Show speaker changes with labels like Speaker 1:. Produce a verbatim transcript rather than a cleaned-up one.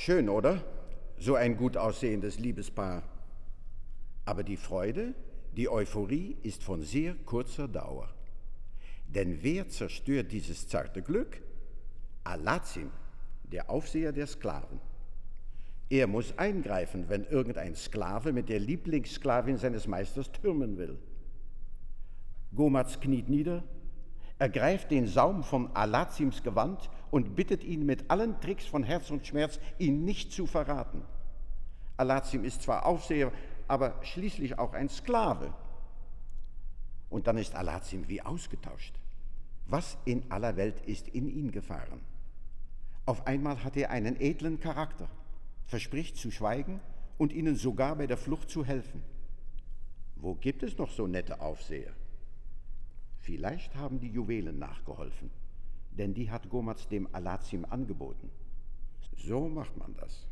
Speaker 1: Schön, oder? So ein gut aussehendes Liebespaar. Aber die Freude, die Euphorie ist von sehr kurzer Dauer. Denn wer zerstört dieses zarte Glück? Alazim, der Aufseher der Sklaven. Er muss eingreifen, wenn irgendein Sklave mit der Lieblingssklavin seines Meisters türmen will. Gomaz kniet nieder, ergreift den Saum von Alazims Gewand und bittet ihn mit allen Tricks von Herz und Schmerz, ihn nicht zu verraten. Alazim ist zwar Aufseher, aber schließlich auch ein Sklave. Und dann ist Alazim wie ausgetauscht. Was in aller Welt ist in ihn gefahren? Auf einmal hat er einen edlen Charakter, verspricht zu schweigen und ihnen sogar bei der Flucht zu helfen. Wo gibt es noch so nette Aufseher? Vielleicht haben die Juwelen nachgeholfen, denn die hat Gomaz dem Alazim angeboten. So macht man das.